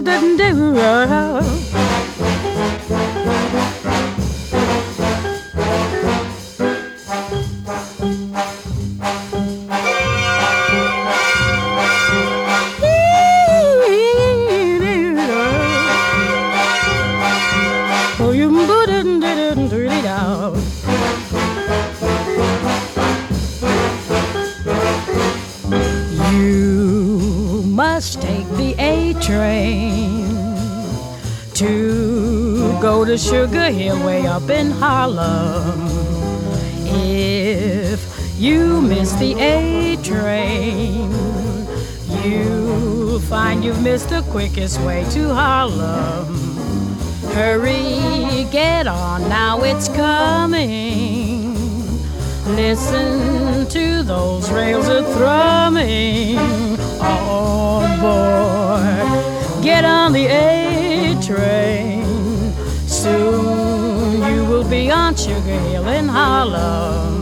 You must take the A train to go to Sugar Hill way up in Harlem. If you miss the A train, you'll find you've missed the quickest way to Harlem. Hurry, get on, now it's coming. Listen to those rails a thrumming. Oh boy, get on the A train. Soon you will be on Sugar Hill in Harlem.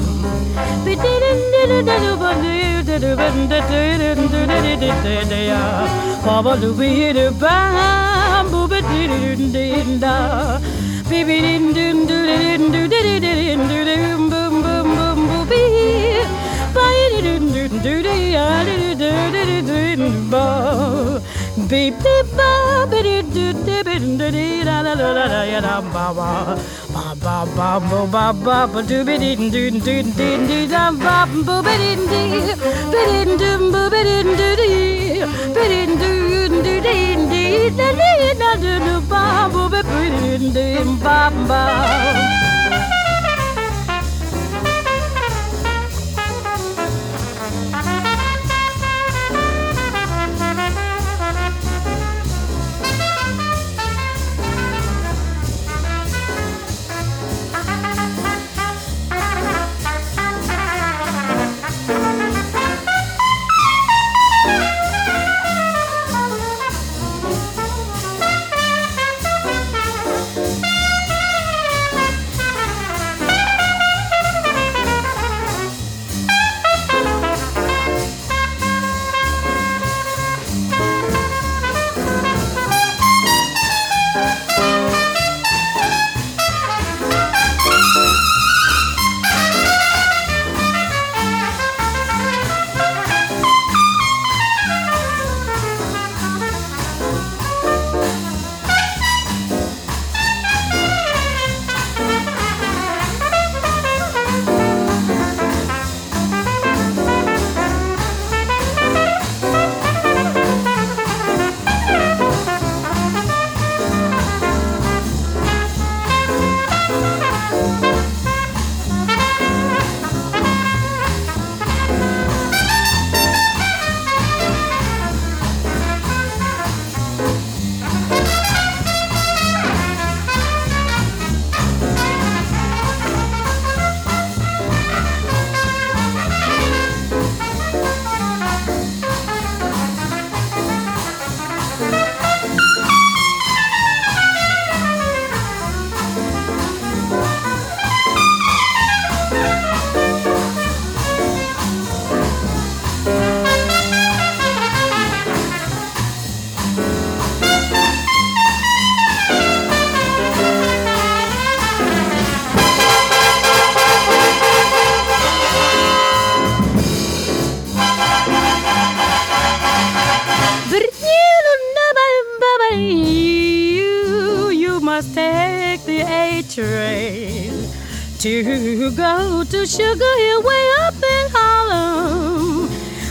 You must take the A train to go to Sugar Hill way up in Harlem.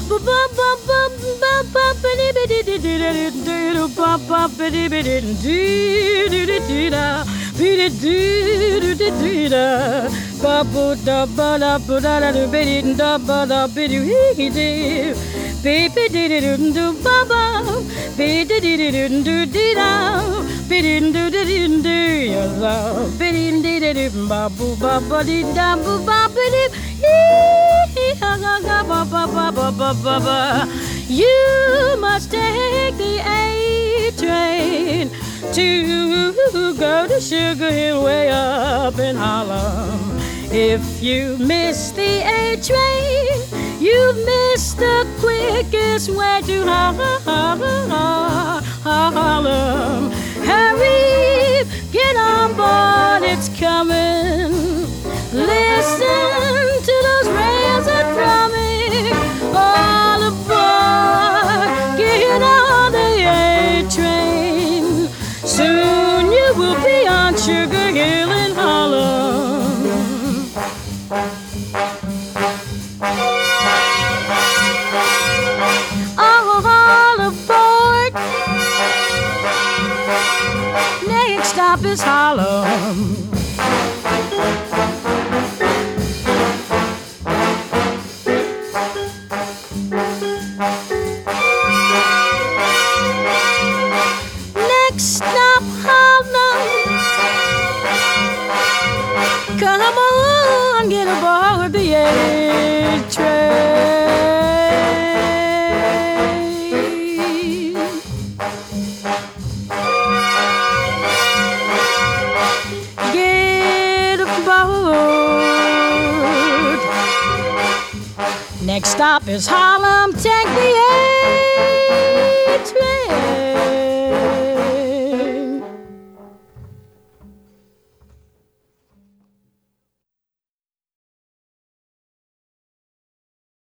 You must take the A train to go to Sugar Hill way up in Harlem. If you miss the A train, you miss the quickest way to Harlem. Hurry, get on board, it's coming. Listen to those rails that drumming. All aboard, get on the A train. Soon you will be on Sugar Hill in Harlem. All aboard. Next stop is Harlem. Next stop Harlem. Come on, get aboard the A train. Get aboard. Next stop is Harlem. Take the A train.